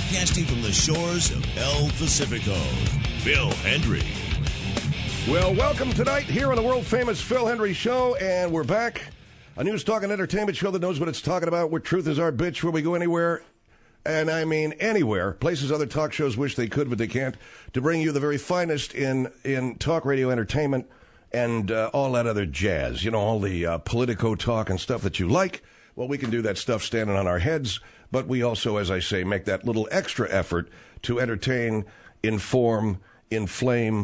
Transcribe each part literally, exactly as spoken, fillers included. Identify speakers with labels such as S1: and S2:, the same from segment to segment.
S1: broadcasting from the shores of El Pacifico, Phil Hendrie.
S2: Well, welcome tonight here on the world-famous Phil Hendrie Show, and we're back. A news, talk, and entertainment show that knows what it's talking about, where truth is our bitch, where we go anywhere, and I mean anywhere, places other talk shows wish they could, but they can't, to bring you the very finest in, in talk radio entertainment and uh, all that other jazz. You know, all the uh, Politico talk and stuff that you like. Well, we can do that stuff standing on our heads, but we also, as I say, make that little extra effort to entertain, inform, inflame.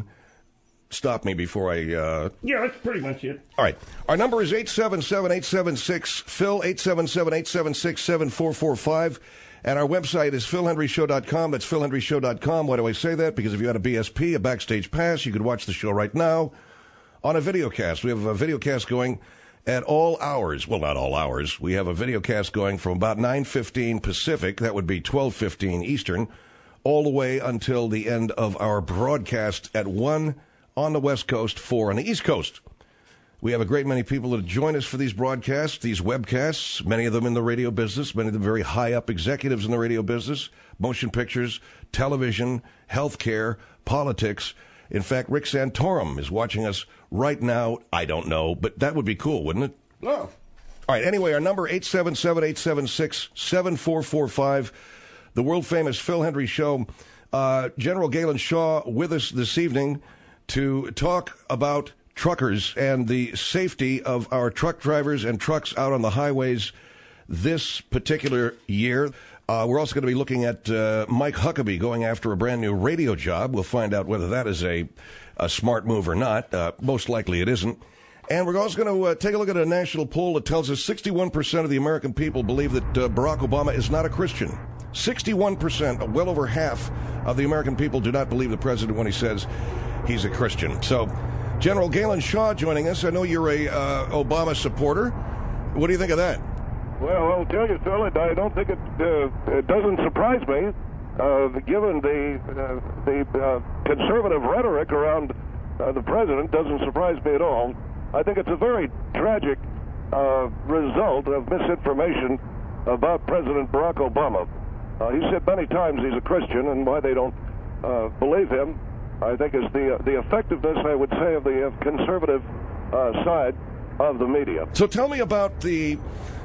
S2: Stop me before I... Uh...
S3: Yeah, that's pretty much it.
S2: All right. Our number is eight seven seven, eight seven six, Phil, eight seven seven, eight seven six, seven four four five. And our website is phil hendrie show dot com. That's phil hendrie show dot com. Why do I say that? Because if you had a B S P, a backstage pass, you could watch the show right now on a videocast. We have a videocast going at all hours. Well, not all hours. We have a videocast going from about nine fifteen Pacific, that would be twelve fifteen Eastern, all the way until the end of our broadcast at one on the West Coast, four on the East Coast. We have a great many people that join us for these broadcasts, these webcasts, many of them in the radio business, many of them very high-up executives in the radio business, motion pictures, television, healthcare, politics. In fact, Rick Santorum is watching us right now. I don't know, but that would be cool, wouldn't it?
S3: No.
S2: All right, anyway, our number, eight seven seven, eight seven six, seven four four five, the world-famous Phil Hendrie Show. Uh, General Galen Shaw with us this evening to talk about truckers and the safety of our truck drivers and trucks out on the highways this particular year. Uh, we're also going to be looking at uh, Mike Huckabee going after a brand new radio job. We'll find out whether that is a, a smart move or not. Uh, most likely it isn't. And we're also going to uh, take a look at a national poll that tells us sixty-one percent of the American people believe that uh, Barack Obama is not a Christian. sixty-one percent, well over half of the American people do not believe the president when he says he's a Christian. So, General Galen Shaw joining us. I know you're a uh, Obama supporter. What do you think of that?
S4: Well, I'll tell you, Phil, I don't think it, uh, it doesn't surprise me, uh, given the uh, the uh, conservative rhetoric around uh, the president. Doesn't surprise me at all. I think it's a very tragic uh, result of misinformation about President Barack Obama. Uh, he said many times he's a Christian, and why they don't uh, believe him, I think, is the uh, the effectiveness, I would say, of the uh, conservative uh, side of the media.
S2: So tell me about the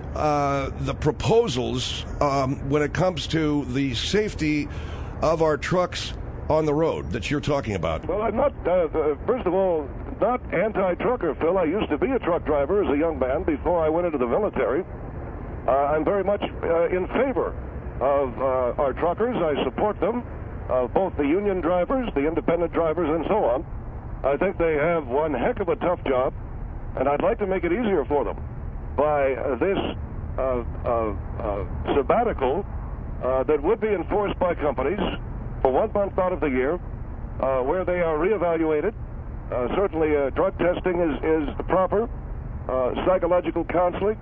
S2: uh, the proposals um, when it comes to the safety of our trucks on the road that you're talking about.
S4: Well, I'm not, uh, uh, first of all, not anti-trucker, Phil. I used to be a truck driver as a young man before I went into the military. Uh, I'm very much uh, in favor of uh, our truckers. I support them. Uh, both the union drivers, the independent drivers, and so on. I think they have one heck of a tough job, and I'd like to make it easier for them by uh, this uh, uh, uh, sabbatical uh, that would be enforced by companies for one month out of the year, uh, where they are reevaluated. Uh, certainly, uh, drug testing is, is proper, uh, psychological counseling.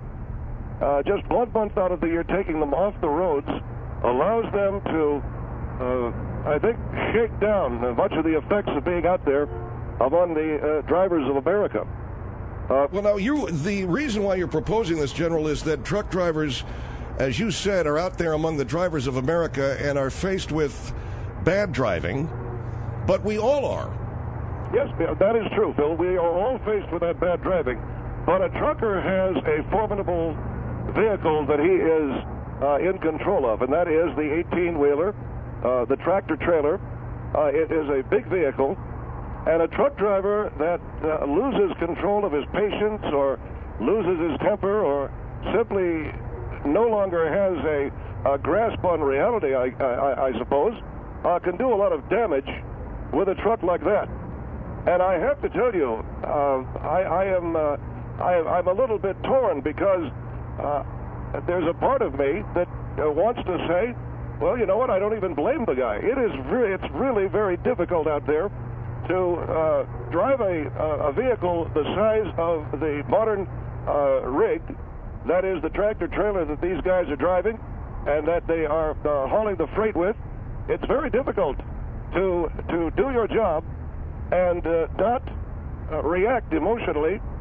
S4: Uh, just one month out of the year, taking them off the roads allows them to Uh, I think, shake down much of the effects of being out there among the uh, drivers of America.
S2: Uh, well, now, you, the reason why you're proposing this, General, is that truck drivers, as you said, are out there among the drivers of America and are faced with bad driving, but we all are.
S4: Yes, that is true, Phil. We are all faced with that bad driving, but a trucker has a formidable vehicle that he is uh, in control of, and that is the eighteen-wheeler. Uh, the tractor trailer. Uh, it is a big vehicle, and a truck driver that uh, loses control of his patience or loses his temper or simply no longer has a, a grasp on reality, I, I, I suppose, uh, can do a lot of damage with a truck like that. And I have to tell you, uh, I, I am uh, I, I'm a little bit torn because uh, there's a part of me that uh, wants to say, well, you know what? I don't even blame the guy. It is re- it's really very difficult out there to uh, drive a, a vehicle the size of the modern uh, rig, that is the tractor trailer that these guys are driving and that they are uh, hauling the freight with. It's very difficult to to do your job and uh, not uh, react emotionally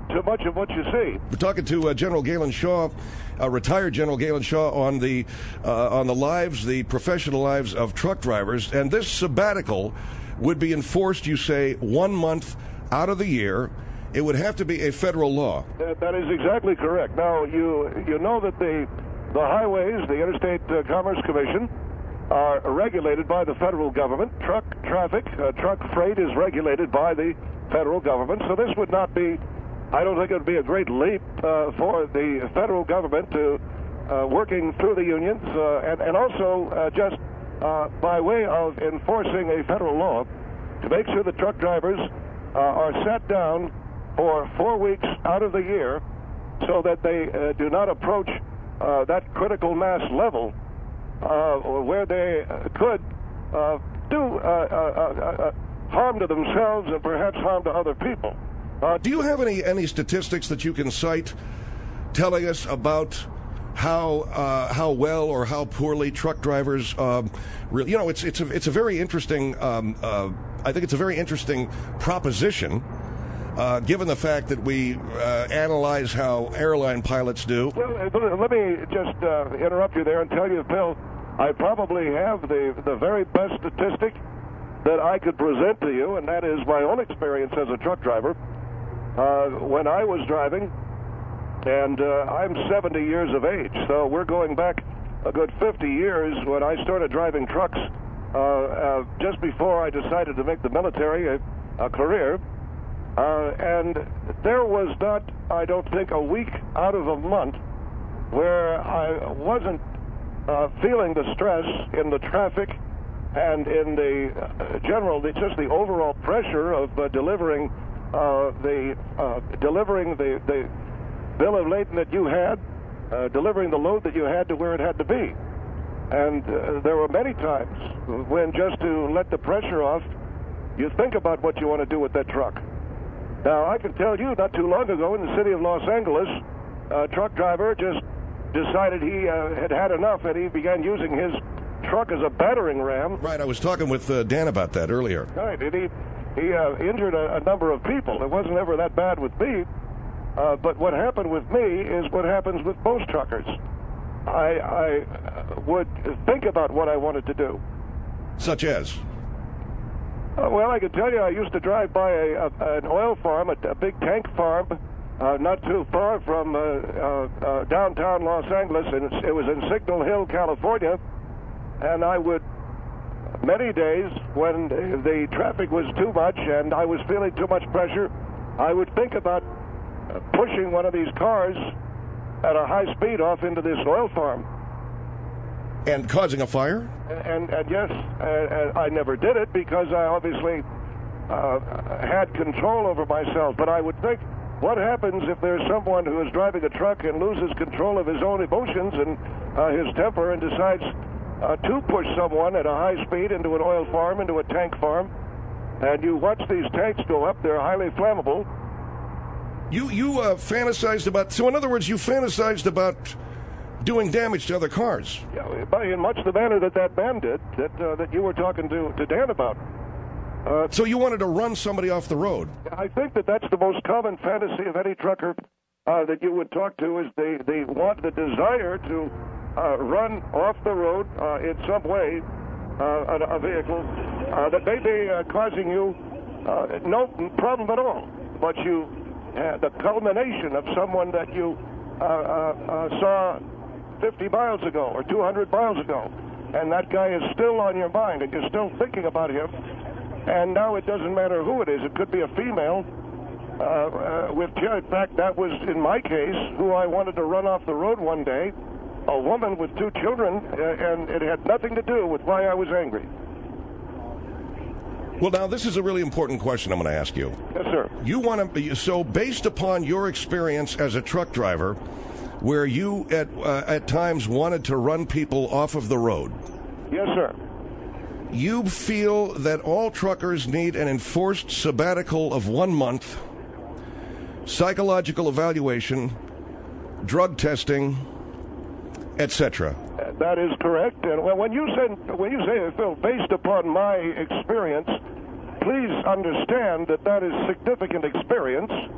S4: to much of what you see.
S2: We're talking to uh, General Galen Shaw, uh, retired General Galen Shaw, on the uh, on the lives, the professional lives of truck drivers. And this sabbatical would be enforced, you say, one month out of the year. It would have to be a federal law.
S4: That, that is exactly correct. Now, you you know that the the highways, the Interstate uh, Commerce Commission, are regulated by the federal government. Truck traffic, uh, truck freight is regulated by the federal government. So this would not be, I don't think it would be a great leap uh, for the federal government to uh, working through the unions uh, and, and also uh, just uh, by way of enforcing a federal law to make sure that truck drivers uh, are sat down for four weeks out of the year so that they uh, do not approach uh, that critical mass level uh, where they could uh, do uh, uh, uh, harm to themselves and perhaps harm to other people.
S2: Uh, do you have any, any statistics that you can cite telling us about how uh, how well or how poorly truck drivers um, really, you know, it's it's a, it's a very interesting, um, uh, I think it's a very interesting proposition. Uh, given the fact that we uh, analyze how airline pilots do.
S4: Well, let me just uh, interrupt you there and tell you, Phil, I probably have the, the very best statistic that I could present to you, and that is my own experience as a truck driver. Uh, when I was driving, and uh, I'm seventy years of age, so we're going back a good fifty years when I started driving trucks uh, uh, just before I decided to make the military a, a career. Uh, and there was not, I don't think, a week out of a month where I wasn't uh, feeling the stress in the traffic and in the uh, general, the, just the overall pressure of uh, delivering uh, the uh, delivering the, the bill of lading that you had, uh, delivering the load that you had to where it had to be. And uh, there were many times when just to let the pressure off, you think about what you want to do with that truck. Now, I can tell you, not too long ago in the city of Los Angeles, a truck driver just decided he uh, had had enough, and he began using his truck as a battering ram.
S2: Right, I was talking with uh, Dan about that earlier.
S4: Right, and he, he uh, injured a, a number of people. It wasn't ever that bad with me, uh, but what happened with me is what happens with most truckers. I, I would think about what I wanted to do.
S2: Such as?
S4: Uh, well, I can tell you, I used to drive by a, a, an oil farm, a, a big tank farm, uh, not too far from uh, uh, uh, downtown Los Angeles, and it was in Signal Hill, California. And I would, many days when the traffic was too much and I was feeling too much pressure, I would think about uh, pushing one of these cars at a high speed off into this oil farm.
S2: And causing a fire?
S4: And, and yes, uh, I never did it because I obviously uh, had control over myself. But I would think, what happens if there's someone who is driving a truck and loses control of his own emotions and uh, his temper and decides uh, to push someone at a high speed into an oil farm, into a tank farm, and you watch these tanks go up, they're highly flammable.
S2: You, you uh, fantasized about, so in other words, you fantasized about doing damage to other cars.
S4: Yeah, in much the manner that that man did, that uh, that you were talking to, to Dan about.
S2: Uh, so you wanted to run somebody off the road?
S4: I think that that's the most common fantasy of any trucker uh, that you would talk to, is they, they want the desire to uh, run off the road uh, in some way uh, a, a vehicle uh, that may be uh, causing you uh, no problem at all, but you uh, the culmination of someone that you uh, uh, uh, saw fifty miles ago or two hundred miles ago, and that guy is still on your mind, and you're still thinking about him, and now it doesn't matter who it is. It could be a female. Uh, uh, with in fact, that was, in my case, who I wanted to run off the road one day, a woman with two children, uh, and it had nothing to do with why I was angry.
S2: Well, now, this is a really important question I'm going to ask you.
S4: Yes, sir.
S2: You want to, so based upon your experience as a truck driver, where you at uh, at times wanted to run people off of the road.
S4: Yes, sir.
S2: You feel that all truckers need an enforced sabbatical of one month, psychological evaluation, drug testing, et cetera.
S4: That is correct. And when you say, when you say, Phil, based upon my experience, please understand that that is significant experience.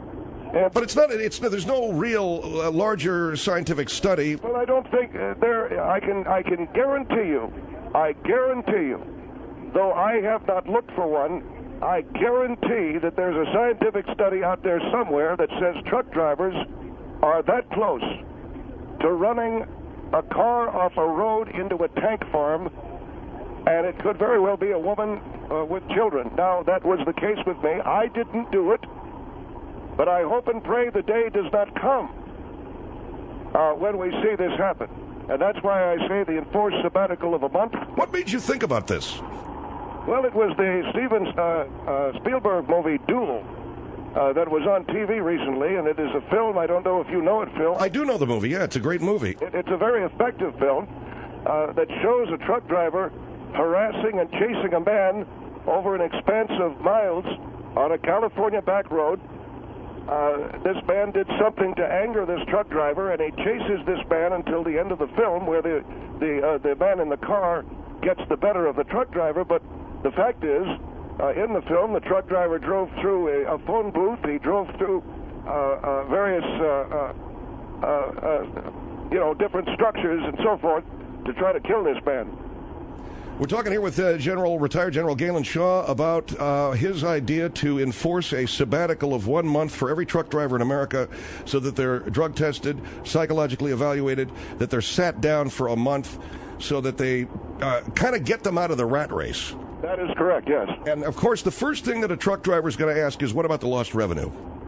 S4: Uh,
S2: But it's not. It's there's no real uh, larger scientific study.
S4: Well, I don't think uh, there. I can. I can guarantee you. I guarantee you. Though I have not looked for one, I guarantee that there's a scientific study out there somewhere that says truck drivers are that close to running a car off a road into a tank farm, and it could very well be a woman uh, with children. Now, that was the case with me. I didn't do it, but I hope and pray the day does not come uh, when we see this happen. And that's why I say the enforced sabbatical of a month.
S2: What made you think about this?
S4: Well, it was the Steven uh, uh, Spielberg movie Duel uh, that was on T V recently, and it is a film. I don't know if you know it, Phil.
S2: I do know the movie. Yeah, it's a great movie.
S4: It, it's a very effective film uh, that shows a truck driver harassing and chasing a man over an expanse of miles on a California back road. Uh, this man did something to anger this truck driver, and he chases this man until the end of the film, where the the uh, the man in the car gets the better of the truck driver. But the fact is, uh, in the film, the truck driver drove through a, a phone booth. He drove through uh, uh, various, uh, uh, uh, you know, different structures and so forth to try to kill this man.
S2: We're talking here with uh, General retired General Galen Shaw about uh, his idea to enforce a sabbatical of one month for every truck driver in America, so that they're drug tested, psychologically evaluated, that they're sat down for a month, so that they uh, kind of get them out of the rat race.
S4: That is correct, yes.
S2: And, of course, the first thing that a truck driver is going to ask is, what about the lost revenue?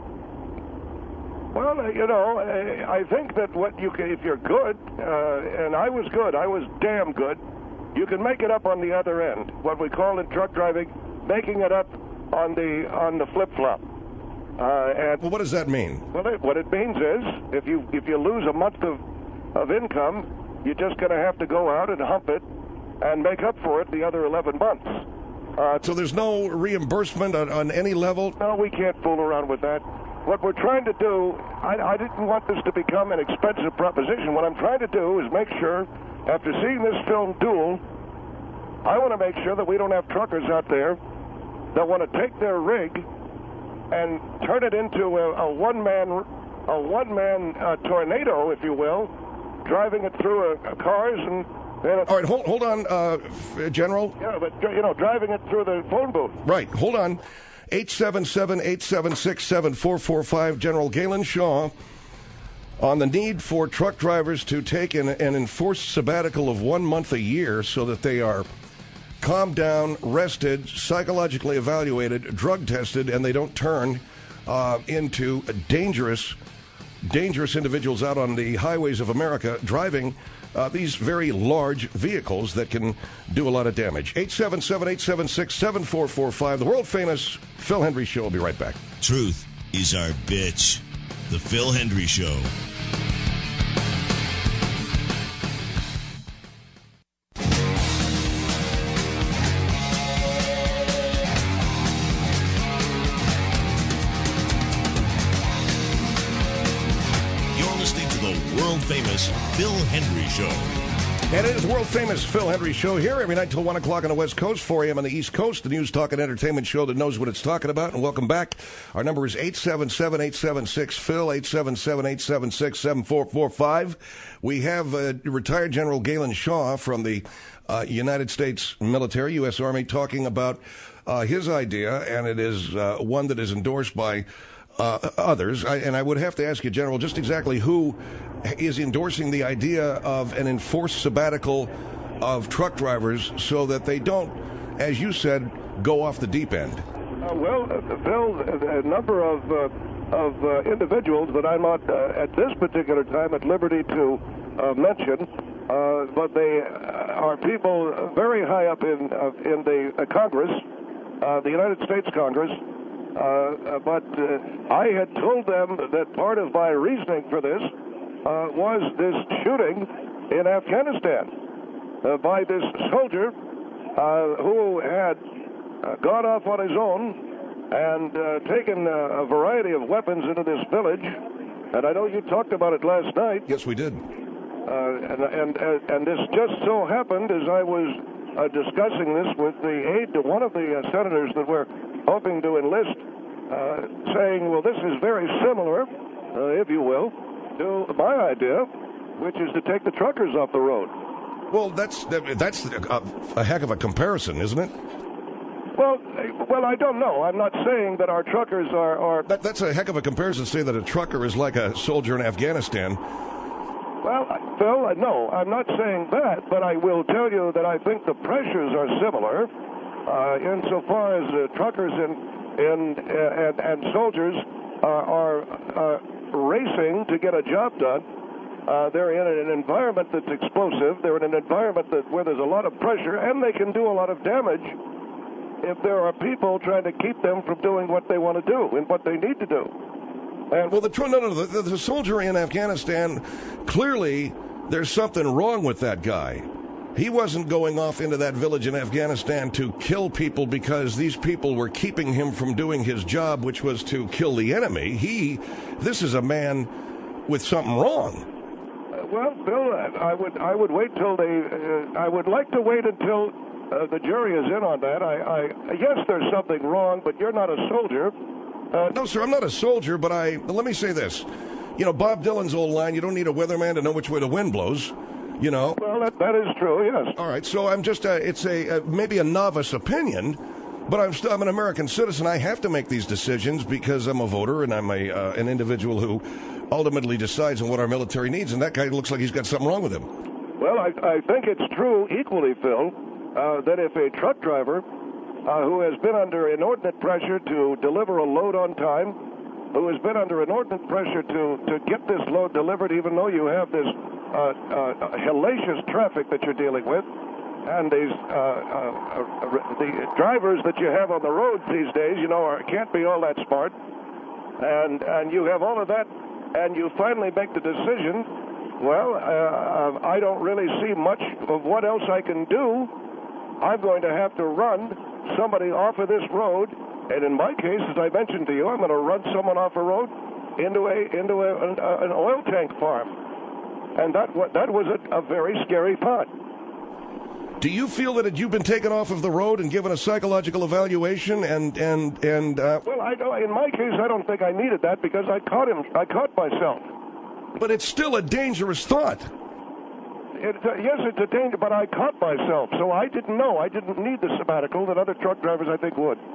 S4: Well, uh, you know, uh, I think that what you can, if you're good, uh, and I was good, I was damn good, you can make it up on the other end. What we call in truck driving, making it up on the on the flip-flop. Uh, and
S2: Well, what does that mean?
S4: Well, it, what it means is, if you if you lose a month of, of income, you're just going to have to go out and hump it and make up for it the other eleven months. Uh,
S2: So there's no reimbursement on, on any level?
S4: No, we can't fool around with that. What we're trying to do, I, I didn't want this to become an expensive proposition. What I'm trying to do is make sure, after seeing this film Duel, I want to make sure that we don't have truckers out there that want to take their rig and turn it into a, a one-man a one-man uh, tornado, if you will, driving it through uh, cars and... and
S2: All right, hold, hold on, uh, General.
S4: Yeah, but, you know, driving it through the phone booth.
S2: Right, hold on. eight seven seven, eight seven six, seven four four five, General Galen Shaw, on the need for truck drivers to take an, an enforced sabbatical of one month a year so that they are calmed down, rested, psychologically evaluated, drug tested, and they don't turn uh, into dangerous, dangerous individuals out on the highways of America driving uh, these very large vehicles that can do a lot of damage. eight seven seven, eight seven six, seven four four five, the world-famous Phil Hendrie Show. Will be right back.
S1: Truth is our bitch. The Phil Hendrie Show. World-famous Phil Hendrie Show.
S2: And it is the world-famous Phil Hendrie Show here every night till one o'clock on the West Coast, four a.m. on the East Coast, the news, talk, and entertainment show that knows what it's talking about. And welcome back. Our number is eight seven seven, eight seven six, Phil, eight seven seven, eight seven six, seven four four five. We have uh, retired General Galen Shaw from the uh, United States military, U S Army, talking about uh, his idea, and it is uh, one that is endorsed by Uh, others, I, and I would have to ask you, General, just exactly who is endorsing the idea of an enforced sabbatical of truck drivers so that they don't, as you said, go off the deep end.
S4: Uh, well, uh, Phil, a number of uh, of uh, individuals that I'm not uh, at this particular time at liberty to uh, mention, uh, but they are people very high up in uh, in the uh, Congress, uh, the United States Congress. Uh, but uh, I had told them that part of my reasoning for this uh, was this shooting in Afghanistan uh, by this soldier uh, who had uh, gone off on his own and uh, taken uh, a variety of weapons into this village. And I know you talked about it last night.
S2: Yes, we did.
S4: Uh, and, and, and this just so happened as I was uh, discussing this with the aide to one of the uh, senators that were hoping to enlist uh, saying, well, this is very similar, uh, if you will, to my idea, which is to take the truckers off the road.
S2: Well, that's that's a, a heck of a comparison, isn't it?
S4: Well, well, I don't know. I'm not saying that our truckers are... are...
S2: That, that's a heck of a comparison to say that a trucker is like a soldier in Afghanistan.
S4: Well, Phil, no, I'm not saying that, but I will tell you that I think the pressures are similar uh, insofar as uh, truckers and, and, uh, and, and soldiers uh, are uh, racing to get a job done. Uh, they're in an environment that's explosive. They're in an environment that, where there's a lot of pressure, and they can do a lot of damage if there are people trying to keep them from doing what they want to do and what they need to do. And
S2: well, the, no, no, the, the soldier in Afghanistan, clearly there's something wrong with that guy. He wasn't going off into that village in Afghanistan to kill people because these people were keeping him from doing his job, which was to kill the enemy. He, this is a man with something wrong.
S4: Uh, well, Bill, I would, I would wait till they, uh, I would like to wait until Uh, the jury is in on that. I, I, yes, there's something wrong, but you're not a soldier. Uh,
S2: no, sir, I'm not a soldier, but I. Let me say this. You know, Bob Dylan's old line, you don't need a weatherman to know which way the wind blows. You know.
S4: Well, that, that is true, yes.
S2: All right, so I'm just, uh, it's a, uh, maybe a novice opinion, but I'm still, I'm an American citizen. I have to make these decisions because I'm a voter and I'm a, uh, an individual who ultimately decides on what our military needs, and that guy looks like he's got something wrong with him.
S4: Well, I, I think it's true equally, Phil, Uh, that if a truck driver uh, who has been under inordinate pressure to deliver a load on time, who has been under inordinate pressure to, to get this load delivered, even though you have this uh, uh, hellacious traffic that you're dealing with, and these uh, uh, the drivers that you have on the road these days, you know, are, can't be all that smart, and and you have all of that, and you finally make the decision, well, uh, I don't really see much of what else I can do. I'm going to have to run somebody off of this road, and in my case, as I mentioned to you, I'm going to run someone off a road into a into a, an, an oil tank farm, and that that was a, a very scary thought.
S2: Do you feel that you've been taken off of the road and given a psychological evaluation? And and and uh...
S4: well, I don't, in my case, I don't think I needed that because I caught him. I caught myself.
S2: But it's still a dangerous thought.
S4: It, uh, yes, it's a danger, but I caught myself, so I didn't know. I didn't need the sabbatical that other truck drivers, I think, would.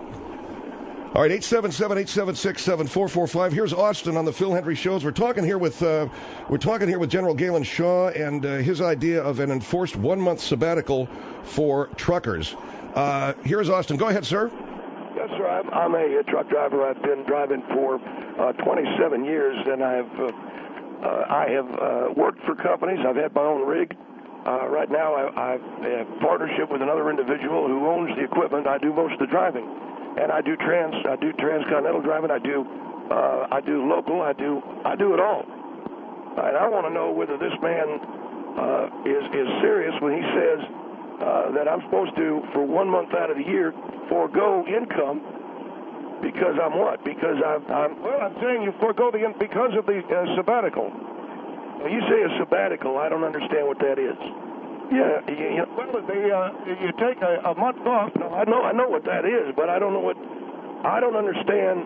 S2: All right, eight seven seven, eight seven six, seven four four five. Here's Austin on the Phil Hendrie Shows. We're talking here with uh, we're talking here with General Galen Shaw and uh, his idea of an enforced one-month sabbatical for truckers. Uh, here's Austin. Go ahead, sir.
S3: Yes, sir. I'm, I'm a, a truck driver. I've been driving for uh, twenty-seven years, and I've uh, uh, I have uh, worked for companies. I've had my own rig. Uh, right now, I, I've a partnership with another individual who owns the equipment. I do most of the driving, and I do trans. I do transcontinental driving. I do uh, I do local. I do I do it all. And I want to know whether this man uh, is is serious when he says uh, that I'm supposed to, for one month out of the year, forego income because I'm what? Because I'm, I'm
S4: well, I'm saying you forego the in- because of the uh, sabbatical.
S3: When you say a sabbatical, I don't understand what that is. Yeah, you, you,
S4: well, the, uh, you take a, a month off.
S3: No, I know I know what that is, but I don't know what. I don't understand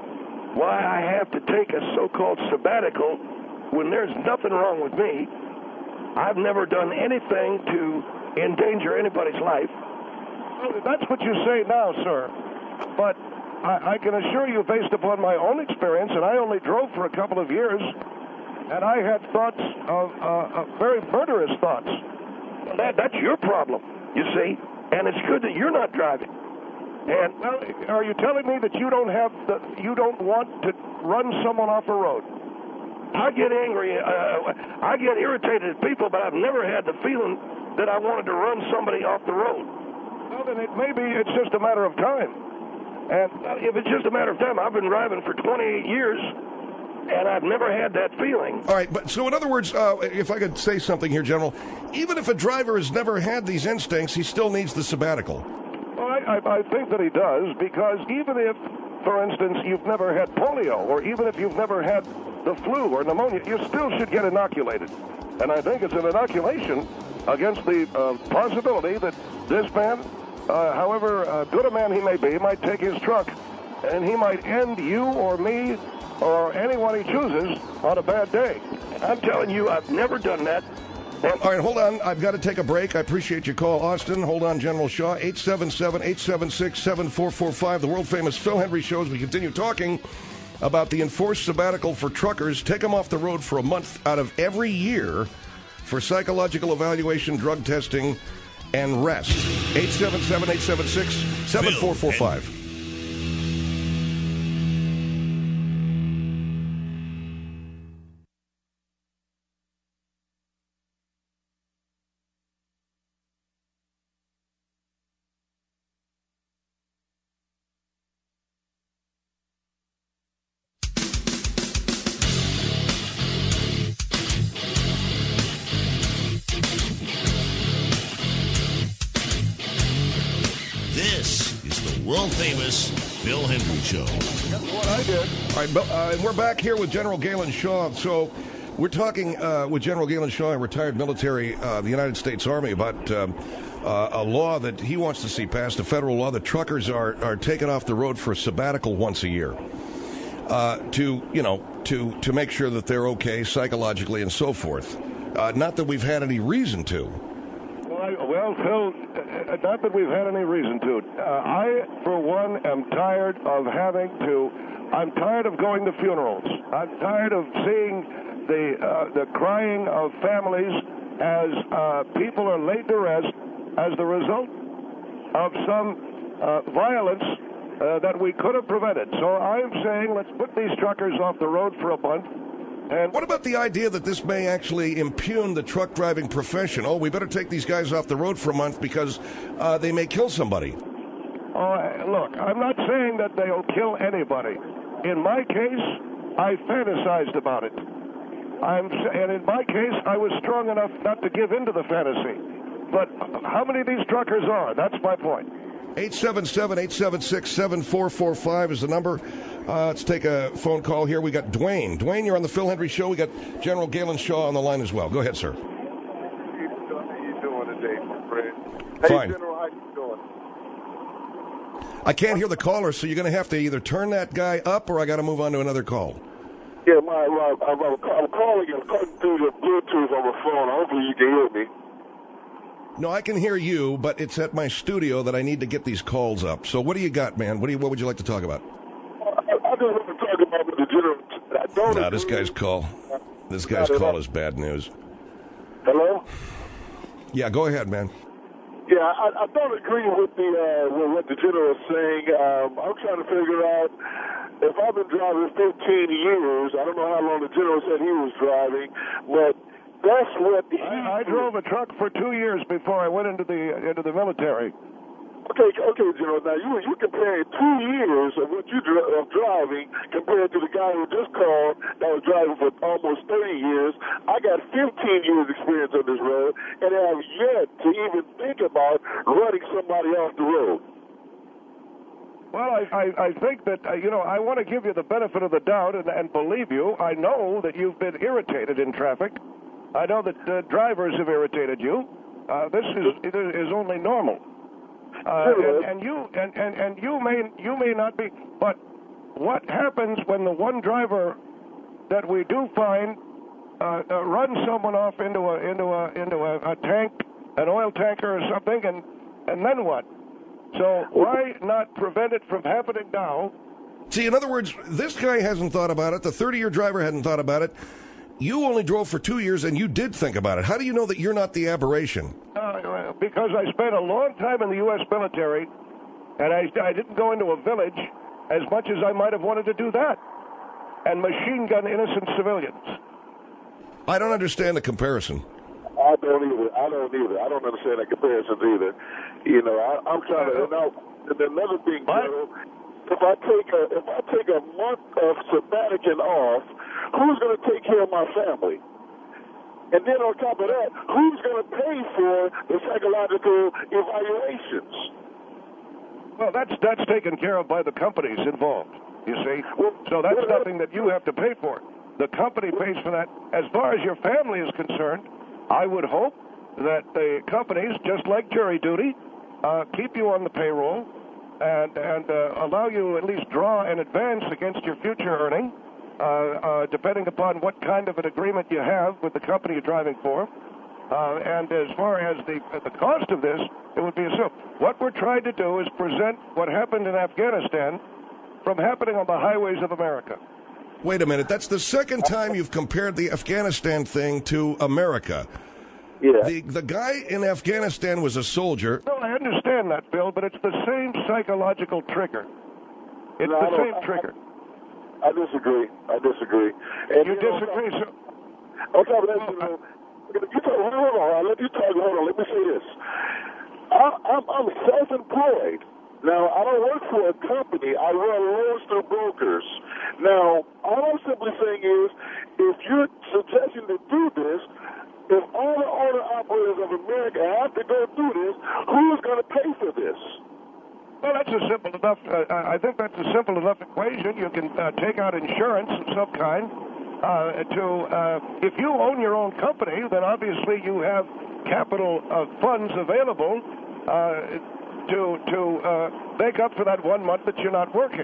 S3: why I have to take a so-called sabbatical when there's nothing wrong with me. I've never done anything to endanger anybody's life.
S4: Well, that's what you say now, sir. But I, I can assure you, based upon my own experience, and I only drove for a couple of years, and I had thoughts of, uh, of very murderous thoughts.
S3: That, that's your problem, you see, and it's good that you're not driving. And
S4: well, are you telling me that you don't have the, you don't want to run someone off a road?
S3: I get angry, uh, I get irritated at people, but I've never had the feeling that I wanted to run somebody off the road.
S4: Well, then it maybe it's just a matter of time.
S3: And if it's just a matter of time, I've been driving for twenty-eight years. And I've never had that feeling.
S2: All right, but so in other words, uh, if I could say something here, General, even if a driver has never had these instincts, he still needs the sabbatical.
S4: Well, I, I, I think that he does, because even if, for instance, you've never had polio, or even if you've never had the flu or pneumonia, you still should get inoculated. And I think it's an inoculation against the uh, possibility that this man, uh, however uh, good a man he may be, might take his truck
S3: and he might end you or me or anyone he chooses on a bad day. I'm telling you, I've never done that. And
S2: All right, hold on. I've got to take a break. I appreciate your call, Austin. Hold on, General Shaw. eight seven seven, eight seven six, seven four four five, the world-famous Phil Hendrie Show. As we continue talking about the enforced sabbatical for truckers. Take them off the road for a month out of every year for psychological evaluation, drug testing, and rest. eight seven seven, eight seven six, seven four four five.
S1: World-famous Phil Hendrie Show.
S3: That's what I did.
S2: All right, uh, and we're back here with General Galen Shaw. So we're talking uh, with General Galen Shaw, a retired military of uh, the United States Army, about um, uh, a law that he wants to see passed, a federal law that truckers are, are taken off the road for a sabbatical once a year uh, to, you know, to, to make sure that they're okay psychologically and so forth. Uh, not that we've had any reason to.
S3: Well, I, well Phil, uh, not that we've had any reason to. Uh, I, for one, am tired of having to, I'm tired of going to funerals. I'm tired of seeing the uh, the crying of families as uh, people are laid to rest as the result of some uh, violence uh, that we could have prevented. So I'm saying let's put these truckers off the road for a month. And
S2: what about the idea that this may actually impugn the truck driving profession? Oh, we better take these guys off the road for a month because uh, they may kill somebody.
S3: Uh, look, I'm not saying that they'll kill anybody. In my case, I fantasized about it. I'm, and in my case, I was strong enough not to give in to the fantasy. But how many of these truckers are? That's my point.
S2: eight seven seven, eight seven six, seven four four five is the number. Uh, let's take a phone call here. We got Dwayne. Dwayne, you're on the Phil Hendrie Show. We got General Galen Shaw on the line as well. Go ahead, sir.
S5: How you doing today, my friend?
S2: Fine.
S5: Hey, General, how you doing?
S2: I can't hear the caller, so you're going to have to either turn that guy up or I got to move on to another call.
S5: Yeah, my, my, I'm, I'm, I'm calling you. I'm calling through the Bluetooth on the phone. Hopefully you can hear me.
S2: No, I can hear you, but it's at my studio that I need to get these calls up. So what do you got, man? What do you? What would you like to talk about?
S5: I, I just want to talk about the general. I don't
S2: No, this
S5: agree.
S2: guy's call. This guy's call is bad news.
S5: Hello?
S2: Yeah, go ahead, man.
S5: Yeah, I, I don't agree with the uh, with what the general is saying. Um, I'm trying to figure out if I've been driving fifteen years. I don't know how long the general said he was driving, but that's what he
S3: I, I drove a truck for two years before I went into the into the military.
S5: Okay, okay, General. Now you you comparing two years of what you dri- of driving compared to the guy who just called that was driving for almost thirty years. I got fifteen years experience on this road, and I have yet to even think about running somebody off the road.
S3: Well, I, I, I think that, uh, you know, I want to give you the benefit of the doubt and, and believe you. I know that you've been irritated in traffic. I know that uh, drivers have irritated you. Uh, this is is only normal. Uh, and, and you and, and, and you may you may not be, but what happens when the one driver that we do find uh, uh, runs someone off into a into a into a, a tank, an oil tanker or something, and and then what? So why not prevent it from happening now?
S2: See, in other words, this guy hasn't thought about it. The thirty-year driver hadn't thought about it. You only drove for two years, and you did think about it. How do you know that you're not the aberration?
S3: Uh, because I spent a long time in the U S military, and I, I didn't go into a village as much as I might have wanted to do that, and machine gun innocent civilians.
S2: I don't understand the comparison.
S5: I don't either. I don't either. I don't understand that comparison either. You know, I, I'm trying to. And, now, and another thing, General, if I take a if I take a month of sabbatical off, who's going to take care of my family? And then on top of that, who's going to pay for the psychological evaluations?
S3: Well, that's that's taken care of by the companies involved, you see. So that's nothing that you have to pay for. The company pays for that. As far as your family is concerned, I would hope that the companies, just like jury duty, uh, keep you on the payroll and and uh, allow you to at least draw an advance against your future earning, uh, uh, depending upon what kind of an agreement you have with the company you're driving for. Uh, and as far as the the cost of this, it would be assumed. What we're trying to do is present what happened in Afghanistan from happening on the highways of America.
S2: Wait a minute. That's the second time you've compared the Afghanistan thing to America.
S5: Yeah.
S2: The the guy in Afghanistan was a soldier.
S3: No, I understand that, Bill, but it's the same psychological trigger. It's
S5: No, I
S3: the
S5: don't-
S3: same trigger.
S5: I, I disagree. I disagree. And,
S3: You
S5: know,
S3: disagree, sir?
S5: On top of that, you know, you talk, hold on, hold on, let you talk, hold on, let me say this. I, I'm, I'm self-employed. Now, I don't work for a company. I run loans through brokers. Now, all I'm simply saying is, if you're suggesting to do this, if all the owner-operators of America have to go through this, who's going to pay for this?
S3: Well, that's a simple enough. Uh, I think that's a simple enough equation. You can uh, take out insurance of some kind. Uh, to uh, if you own your own company, then obviously you have capital uh, funds available uh, to to uh, make up for that one month that you're not working.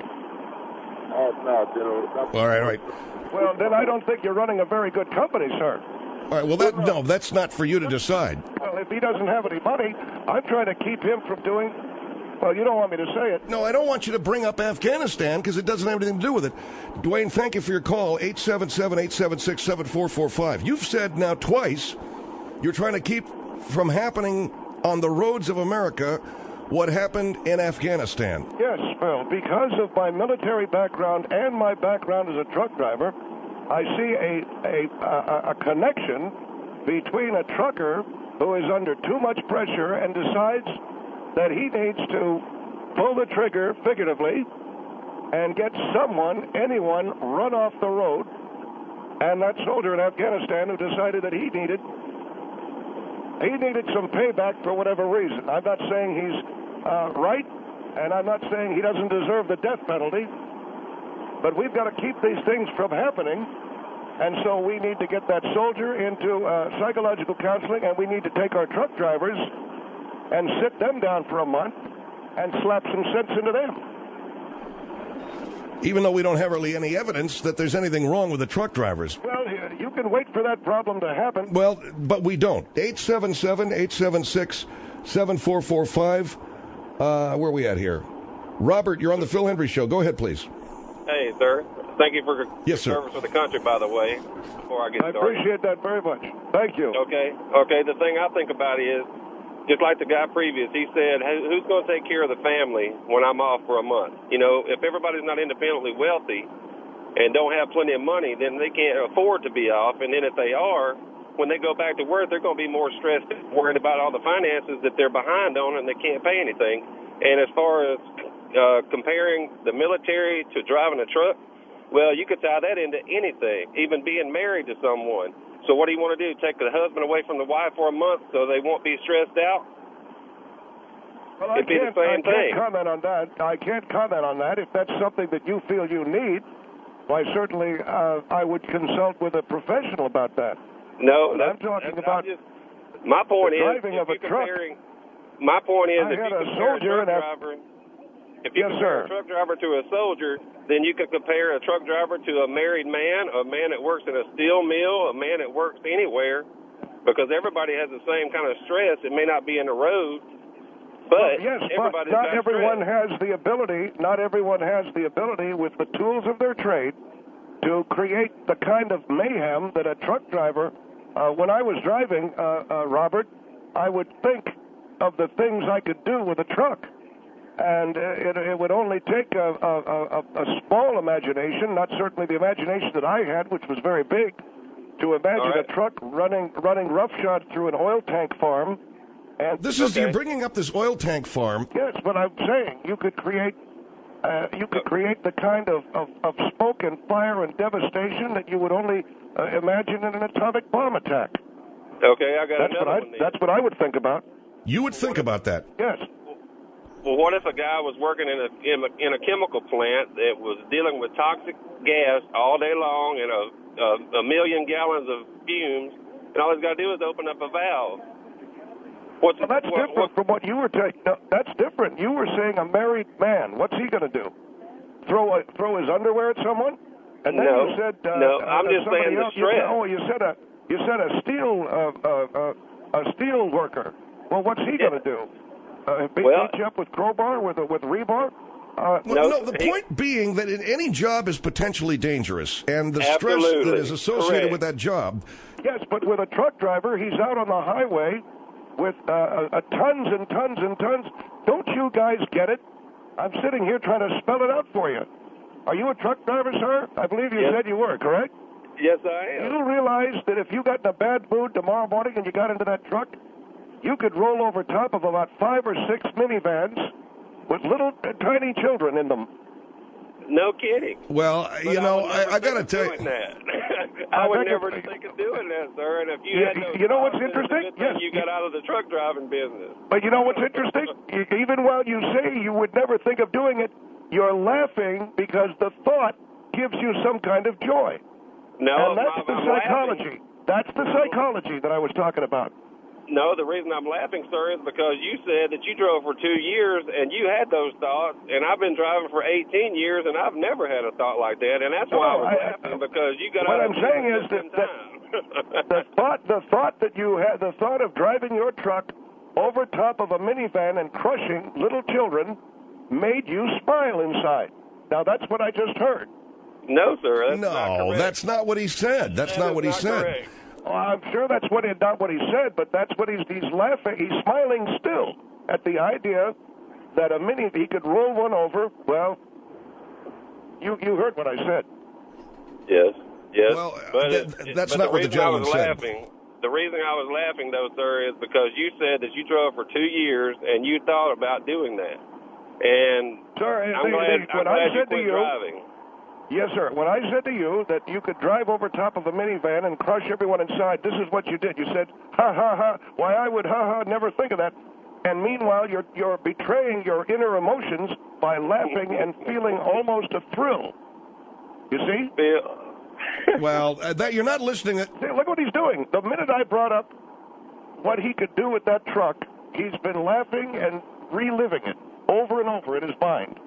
S5: Uh, no, you know,
S2: All right, all right.
S3: Well, then I don't think you're running a very good company, sir.
S2: All right, well, that no, that's not for you to decide.
S3: Well, if he doesn't have any money, I'm trying to keep him from doing. Well, you don't want me to say it.
S2: No, I don't want you to bring up Afghanistan because it doesn't have anything to do with it. Dwayne, thank you for your call, eight seven seven, eight seven six, seven four four five. You've said now twice you're trying to keep from happening on the roads of America what happened in Afghanistan.
S3: Yes, Bill, because of my military background and my background as a truck driver, I see a, a, a, a connection between a trucker who is under too much pressure and decides that he needs to pull the trigger, figuratively, and get someone, anyone, run off the road. And that soldier in Afghanistan who decided that he needed he needed some payback for whatever reason. I'm not saying he's uh, right, and I'm not saying he doesn't deserve the death penalty, but we've got to keep these things from happening. And so we need to get that soldier into uh, psychological counseling, and we need to take our truck drivers and sit them down for a month and slap some sense into them.
S2: Even though we don't have really any evidence that there's anything wrong with the truck drivers.
S3: Well, you can wait for that problem to happen.
S2: Well, but we don't. eight seven seven, eight seven six, seven four four five. Uh, where are we at here? Robert, you're on the Phil Hendry Show. Go ahead, please.
S6: Hey, sir. Thank you for
S2: Yes, sir.
S6: your service to the country, by the way, before I get
S3: I
S6: started.
S3: appreciate that very much. Thank you.
S6: Okay. Okay, the thing I think about is, just like the guy previous, he said, hey, who's going to take care of the family when I'm off for a month? You know, if everybody's not independently wealthy and don't have plenty of money, then they can't afford to be off. And then if they are, when they go back to work, they're going to be more stressed, worried about all the finances that they're behind on and they can't pay anything. And as far as uh, comparing the military to driving a truck, well, you could tie that into anything, even being married to someone. So what do you want to do, take the husband away from the wife for a month so they won't be stressed out?
S3: Well, I
S6: It'd be the
S3: can't,
S6: same
S3: I can't
S6: thing.
S3: comment on that. I can't comment on that. If that's something that you feel you need, why, certainly uh, I would consult with a professional about that.
S6: No,
S3: But
S6: that's,
S3: I'm talking
S6: that's,
S3: about
S6: I'm just, my point
S3: the
S6: is,
S3: driving
S6: if
S3: of a
S6: you're
S3: truck.
S6: comparing, my point is,
S3: I
S6: if
S3: had
S6: you
S3: a
S6: compare
S3: soldier
S6: a
S3: in
S6: truck
S3: Af-
S6: driver, if you
S3: Yes,
S6: compare
S3: sir.
S6: a truck driver to a soldier, then you could compare a truck driver to a married man, a man that works in a steel mill, a man that works anywhere, because everybody has the same kind of stress. It may not be in the road, but
S3: yes, but
S6: everybody's
S3: not
S6: got
S3: everyone
S6: stress.
S3: has the ability. Not everyone has the ability with the tools of their trade to create the kind of mayhem that a truck driver. Uh, when I was driving, uh, uh, Robert, I would think of the things I could do with a truck. And uh, it, it would only take a, a, a, a small imagination, not certainly the imagination that I had, which was very big, to imagine
S6: All right.
S3: a truck running running roughshod through an oil tank farm. And
S2: This is
S6: Okay.
S2: you're bringing up this oil tank farm.
S3: yes, but I'm saying you could create uh, you could create the kind of, of, of smoke and fire and devastation that you would only uh, imagine in an atomic bomb attack.
S6: Okay, I got
S3: That's what
S6: another
S3: I
S6: one then.
S3: that's what I would think about.
S2: You would think about that.
S3: Yes.
S6: Well, what if a guy was working in a, in a in a chemical plant that was dealing with toxic gas all day long and a, a, a million gallons of fumes, and all he's got to do is open up a valve? What's
S3: well, that's
S6: what,
S3: different
S6: what,
S3: from what you were saying. No, that's different. You were saying a married man. What's he going to do? Throw a, throw his underwear at someone? And then
S6: no,
S3: you said uh,
S6: no.
S3: uh,
S6: I'm just
S3: somebody
S6: saying the
S3: else,
S6: stress.
S3: You said, oh, you said a you said a steel uh, uh, uh, a steel worker. Well, what's he
S6: Yeah.
S3: going to do? Uh, beat,
S6: Well-
S3: beat you up with crowbar with a, with rebar? Uh,
S2: Well,
S6: No,
S2: no, the
S6: he-
S2: point being that in any job is potentially dangerous, and the stress
S6: Absolutely.
S2: that is associated
S6: Correct.
S2: with that job.
S3: Yes, but with a truck driver, he's out on the highway with uh, uh, uh, tons and tons and tons. Don't you guys get it? I'm sitting here trying to spell it out for you. Are you a truck driver, sir? I believe you
S6: Yes.
S3: said you were, correct?
S6: Yes, I am.
S3: You realize that if you got in a bad mood tomorrow morning and you got into that truck, you could roll over top of about five or six minivans with little uh, tiny children in them.
S6: No kidding.
S2: Well,
S6: But
S2: you know,
S6: would
S2: I,
S6: never
S2: I got to
S6: think of
S2: tell
S6: doing
S2: you.
S6: that.
S3: I
S6: I would
S3: think
S6: never
S3: if-
S6: think of doing that, sir. And if you
S3: You-
S6: had those
S3: you know what's
S6: thoughts, then it's a
S3: interesting?
S6: good thing
S3: Yes.
S6: you got out of the truck driving business.
S3: But you know what's interesting? You, even while you say you would never think of doing it, you're laughing because the thought gives you some kind of joy.
S6: No,
S3: and that's
S6: I'm,
S3: the
S6: I'm
S3: psychology.
S6: laughing.
S3: That's the psychology that I was talking about.
S6: No, the reason I'm laughing, sir, is because you said that you drove for two years and you had those thoughts, and I've been driving for eighteen years and I've never had a thought like that, and that's why I
S3: No,
S6: was
S3: I-
S6: laughing because you got
S3: what
S6: out
S3: I'm
S6: of
S3: saying
S6: business
S3: is that-
S6: in
S3: that-
S6: time.
S3: The thought, the thought that you had, the thought of driving your truck over top of a minivan and crushing little children made you smile inside. Now that's what I just heard.
S6: No, sir, that's not
S2: No,
S6: correct.
S2: that's not what he said. That's
S6: That
S2: not
S6: is
S2: what he
S6: not
S2: said.
S6: correct.
S3: Well, I'm sure that's what he, not what he said, but that's what he's he's laughing. He's smiling still at the idea that a mini he could roll one over. Well, you you heard what I said.
S6: Yes, yes.
S2: Well,
S6: but
S2: th-
S6: it-
S2: that's
S6: but
S2: not what the
S6: reason I
S2: gentleman
S6: was
S2: said.
S6: Laughing, the reason I was laughing, though, sir, is because you said that you drove for two years and you thought about doing that. And
S3: Sir,
S6: I'm
S3: they-
S6: glad,
S3: they-
S6: I'm
S3: when I
S6: glad you
S3: said to
S6: quit
S3: you-
S6: driving.
S3: Yes, sir. When I said to you that you could drive over top of a minivan and crush everyone inside, this is what you did. You said, ha, ha, ha. Why, I would, ha, ha, never think of that. And meanwhile, you're, you're betraying your inner emotions by laughing and feeling almost a thrill. You see?
S6: Bill.
S2: Well, uh, that you're not listening. At,
S3: See, look what he's doing. The minute I brought up what he could do with that truck, he's been laughing and reliving it over and over in his mind.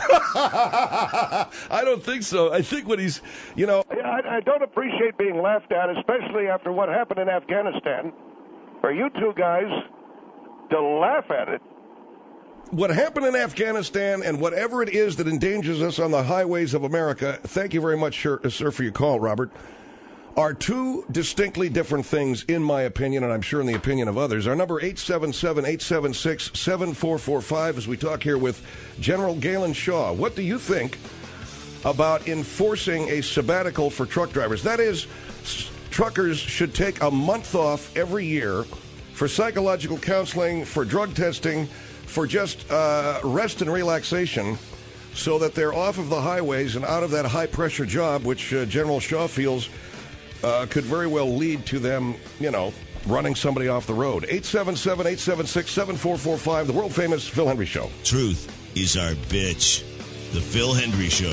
S2: I don't think so. I think what he's, you know,
S3: I, I don't appreciate being laughed at, especially after what happened in Afghanistan. For you two guys to laugh at it.
S2: what happened in Afghanistan and whatever it is that endangers us on the highways of America, thank you very much, sir, sir, for your call, Robert, are two distinctly different things, in my opinion, and I'm sure in the opinion of others. Our number, eight seven seven, eight seven six, seven four four five, as we talk here with General Galen Shaw. What do you think about enforcing a sabbatical for truck drivers? That is, s- truckers should take a month off every year for psychological counseling, for drug testing, for just uh, rest and relaxation, so that they're off of the highways and out of that high-pressure job, which uh, General Shaw feels uh, could very well lead to them, you know, running somebody off the road. eight seven seven, eight seven six, seven four four five, the world-famous Phil Hendry Show.
S1: Truth is our bitch. The Phil Hendry Show.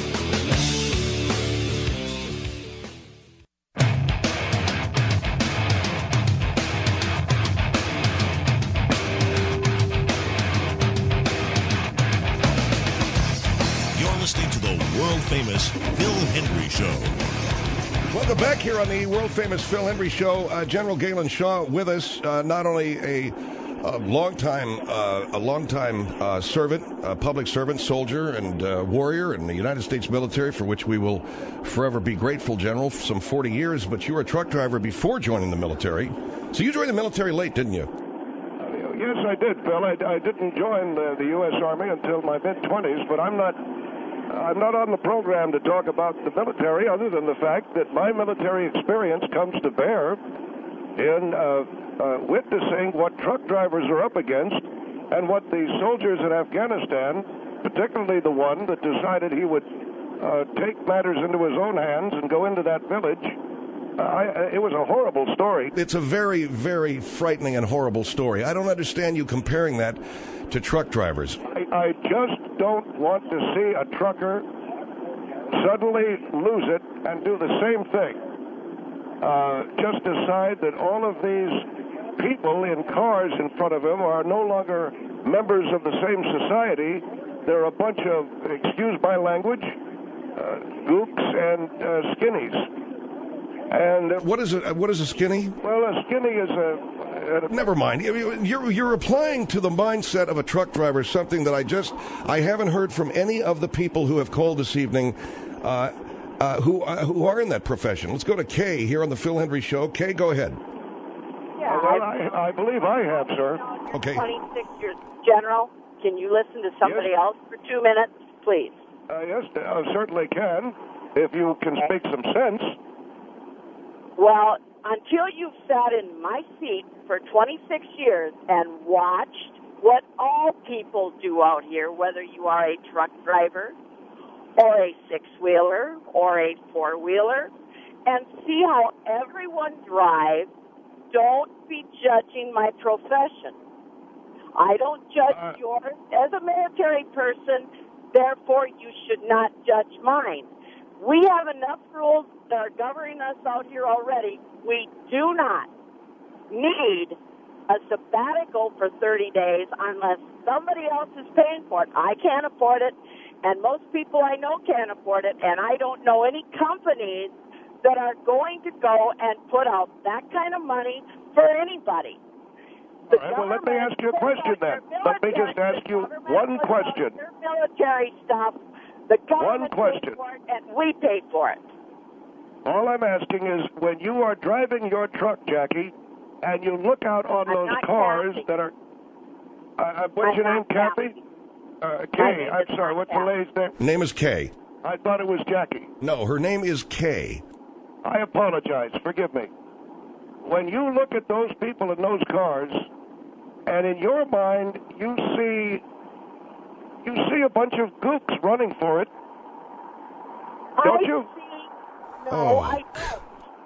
S1: You're listening to the world-famous Phil Hendry Show.
S2: Welcome back here on the world-famous Phil Hendry Show. Uh, General Galen Shaw with us, uh, not only a, a long-time, uh, a long-time uh, servant, a public servant, soldier, and uh, warrior in the United States military, for which we will forever be grateful, General, for some forty years, but you were a truck driver before joining the military. So you joined the military late, didn't you?
S3: Yes, I did, Phil. I, I didn't join the, the U S Army until my mid-twenties, but I'm not I'm not on the program to talk about the military other than the fact that my military experience comes to bear in uh, uh, witnessing what truck drivers are up against and what the soldiers in Afghanistan, particularly the one that decided he would uh, take matters into his own hands and go into that village. Uh, I, it was a horrible story.
S2: It's a very, very frightening and horrible story. I don't understand you comparing that to truck drivers.
S3: I, I just don't want to see a trucker suddenly lose it and do the same thing. Uh, just decide that all of these
S4: people in cars in front of him are no longer members of the same society. They're a bunch of, excuse my language, uh, gooks and uh, skinnies. And uh,
S2: what is it? What is a skinny?
S4: Well, a skinny is a. a
S2: Never mind. You're you're applying to the mindset of a truck driver something that I just I haven't heard from any of the people who have called this evening, uh, uh, who uh, who are in that profession. Let's go to Kay here on the Phil Hendry Show. Kay, go ahead.
S7: Yeah,
S4: well, I, I believe I have, sir.
S2: Okay.
S7: twenty-six years, General. Can you listen to somebody
S4: Yes.
S7: else for two minutes, please?
S4: Uh, yes, I certainly can, if you can speak some sense.
S7: Well, until you've sat in my seat for twenty-six years and watched what all people do out here, whether you are a truck driver or a six-wheeler or a four-wheeler, and see how everyone drives, don't be judging my profession. I don't judge
S4: Uh,
S7: yours as a military person, therefore you should not judge mine. We have enough rules that are governing us out here already. We do not need a sabbatical for thirty days unless somebody else is paying for it. I can't afford it, and most people I know can't afford it, and I don't know any companies that are going to go and put out that kind of money for anybody.
S4: All right, well, let me ask you a question then. Let me just ask you one question.
S7: Your military stuff, the government
S4: One question.
S7: pays for it, and we pay for it.
S4: All I'm asking is, when you are driving your truck, Jackie, and you look out on
S7: I'm
S4: those
S7: not
S4: cars
S7: Kathy.
S4: that are... Uh, uh, what's
S7: I'm
S4: your name,
S7: not
S4: Kathy?
S7: Kathy.
S4: Uh,
S7: My
S4: Kay,
S7: name
S4: I'm
S7: is
S4: sorry,
S7: not
S4: what's the
S7: Kathy.
S4: lady's name?
S2: Name is Kay.
S4: I thought it was Jackie.
S2: No, her name is Kay.
S4: I apologize. Forgive me. When you look at those people in those cars, and in your mind you see you see a bunch of gooks running for it, don't
S7: I
S4: you?
S7: See, no,
S2: Oh.
S7: I don't.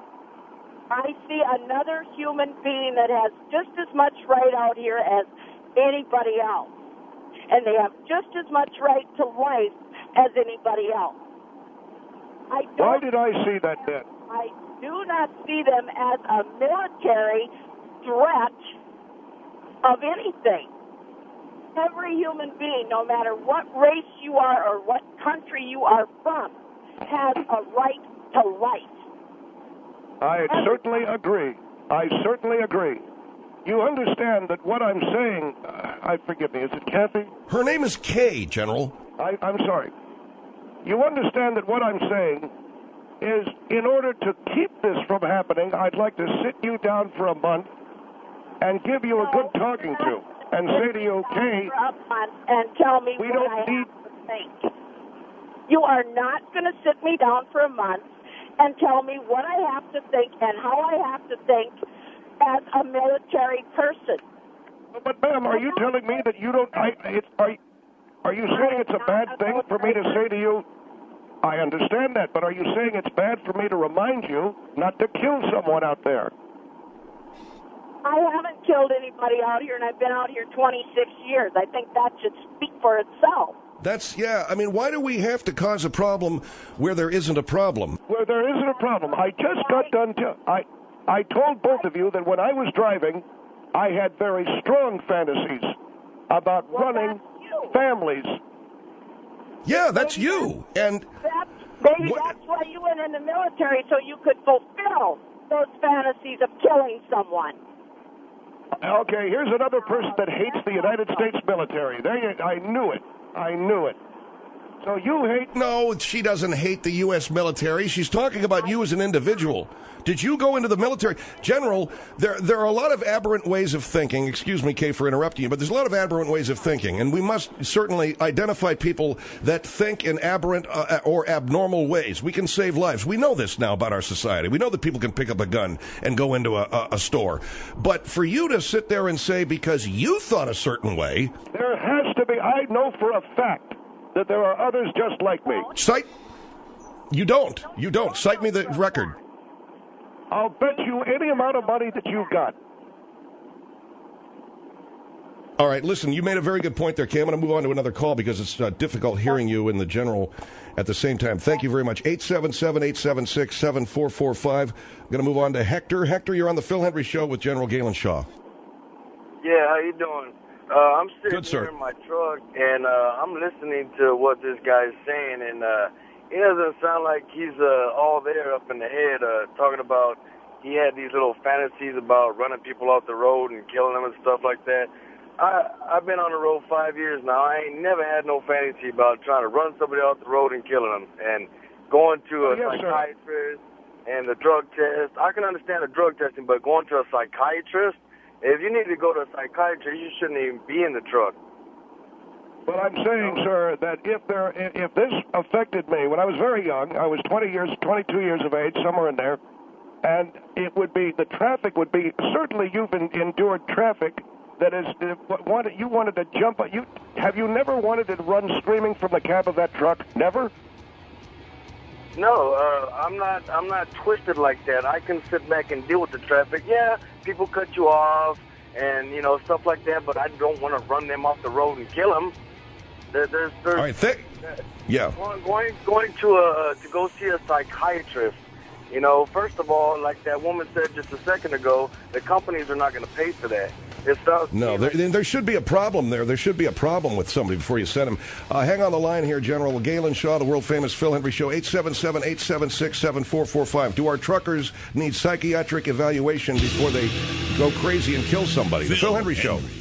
S7: I see another human being that has just as much right out here as anybody else. And they have just as much right to life as anybody else. I don't
S4: Why did I see that then?
S7: I do not see them as a military threat of anything. Every human being, no matter what race you are or what country you are from, has a right to life.
S4: I certainly agree. I certainly agree. You understand that what I'm saying, uh, I forgive me, is it Kathy?
S2: Her name is Kay, General.
S4: I, I'm sorry. You understand that what I'm saying is, in order to keep this from happening, I'd like to sit you down for a month and give you a good talking to and say to you, Kay,
S7: For a month and tell me
S4: we
S7: what
S4: don't
S7: I
S4: need-
S7: have to think. You are not going to sit me down for a month and tell me what I have to think and how I have to think as a military person.
S4: but ma'am, are you telling me that you don't, I, it's, are, are you saying it's a bad thing for me to say to you, I understand that, but are you saying it's bad for me to remind you not to kill someone out there?
S7: I haven't killed anybody out here, and I've been out here twenty-six years. I think that should speak for itself.
S2: That's, yeah, I mean, why do we have to cause a problem where there isn't a problem?
S4: Where there isn't a problem. I just got done, t- I, I told both of you that when I was driving, I had very strong fantasies about
S7: Well,
S4: running
S7: that's you.
S4: families.
S2: Yeah, that's you. And
S7: That's, maybe
S2: What-
S7: that's why you went in the military, so you could fulfill those fantasies of killing someone.
S4: Okay, here's another person that hates the United States military. There you, I knew it. I knew it. So you hate...
S2: no, she doesn't hate the U S military. She's talking about you as an individual. Did you go into the military? General, there there are a lot of aberrant ways of thinking. Excuse me, Kay, for interrupting you, but there's a lot of aberrant ways of thinking, and we must certainly identify people that think in aberrant uh, or abnormal ways. We can save lives. We know this now about our society. We know that people can pick up a gun and go into a, a, a store. But for you to sit there and say because you thought a certain way...
S4: There has to be... I know for a fact that there are others just like me.
S2: Cite... You don't. You don't. Cite me the record.
S4: I'll bet you any amount of money that you've got.
S2: All right, listen, you made a very good point there, Kay. I'm going to move on to another call because it's uh, difficult hearing you and the general at the same time. Thank you very much. eight seven seven, eight seven six, seven four four five. I'm going to move on to Hector. Hector, you're on the Phil Hendry Show with General Galen Shaw.
S8: Yeah, how you doing? Uh, I'm sitting
S2: Good, sir.
S8: here in my truck, and uh, I'm listening to what this guy's saying, and uh, it doesn't sound like he's uh, all there up in the head, uh, talking about he had these little fantasies about running people off the road and killing them and stuff like that. I, I've been on the road five years now. I ain't never had no fantasy about trying to run somebody off the road and killing them. And going to a
S4: Oh, yes,
S8: psychiatrist and the drug test, I can understand the drug testing, but going to a psychiatrist, if you need to go to a psychiatrist, you shouldn't even be in the truck.
S4: But I'm saying, sir, that if there, if this affected me when I was very young, I was twenty years, twenty-two years of age, somewhere in there, and it would be, the traffic would be, certainly you've en- endured traffic that is, uh, wanted, you wanted to jump, you, have you never wanted to run screaming from the cab of that truck? Never?
S8: No, uh, I'm not. I'm not twisted like that. I can sit back and deal with the traffic. Yeah, people cut you off, and you know stuff like that. But I don't want to run them off the road and kill them. There, there's, there's,
S2: All right, th- yeah.
S8: Going, going, going to a to go see a psychiatrist. You know, first of all, like that woman said just a second ago, the companies are not going to pay for that. It sounds
S2: No, there, there should be a problem there. There should be a problem with somebody before you send him. Uh, hang on the line here, General Galen Shaw, the world-famous Phil Hendry Show, eight seven seven, eight seven six, seven four four five. Do our truckers need psychiatric evaluation before they go crazy and kill somebody? The Phil Hendry Show.